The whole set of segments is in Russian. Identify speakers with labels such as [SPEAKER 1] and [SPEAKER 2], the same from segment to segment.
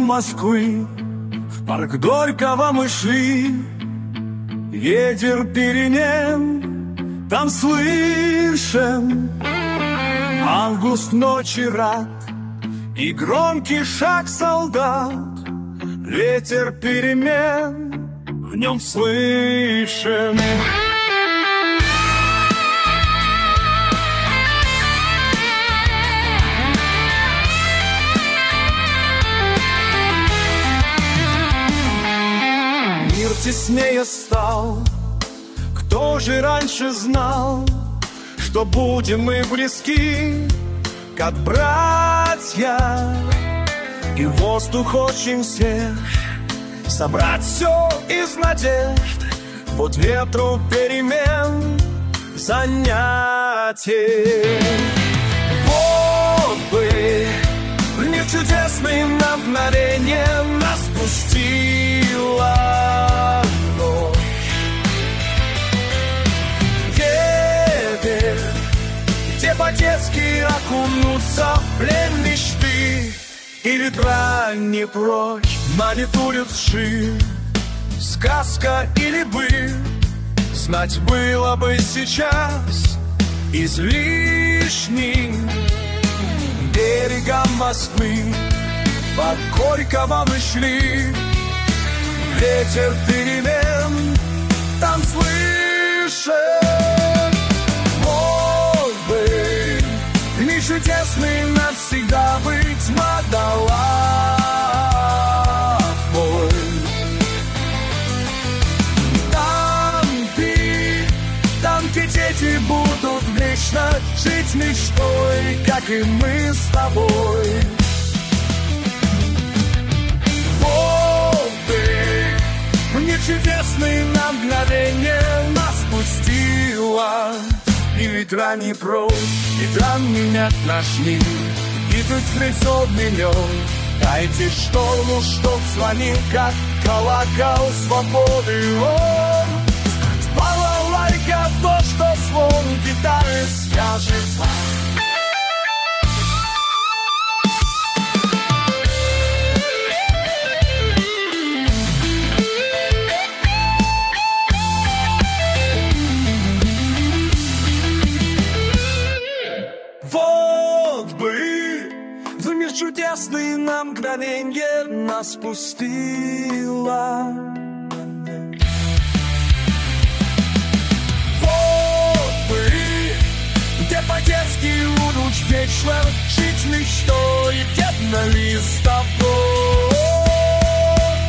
[SPEAKER 1] Москвы, в парк Горького мы шли. Ветер перемен там слышен, август ночи рад и громкий шаг солдат. Ветер перемен в нем слышен. Мир теснее стал. Кто же раньше знал, что будем мы близки, как братья? И воздух очень свеж, собрать все из надежд, вот ветру перемен занятий. Вот бы мир чудесный на мгновение нас пустила ночь. Где по-детски окунуться в плен мечты, и ветра не прочь манит улиц ширь. Сказка или быль, знать было бы сейчас излишним. Берегом Москвы по Горького мы шли. Ветер перемен там слышен. Мог бы мир чудесный навсегда быть мадалабой. Там, где дети будут вечно жить мечтой, как и мы с тобой. Вот бы мир чудесный на мгновение нас пустила. И ветра не прочь, ветра менять наш мир, и тут лицо днем. Дайте шторму, чтоб звонил, как колокол свободы. Балалайка, то, что звон гитары скажет. Вот бы в мир чудесный на мгновенье нас пустила. Вот бы, где по-детски будут вечно жить мечтой, где-то лист тобой.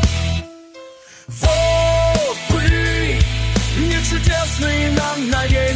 [SPEAKER 1] Вот бы мир чудесный на мгновенье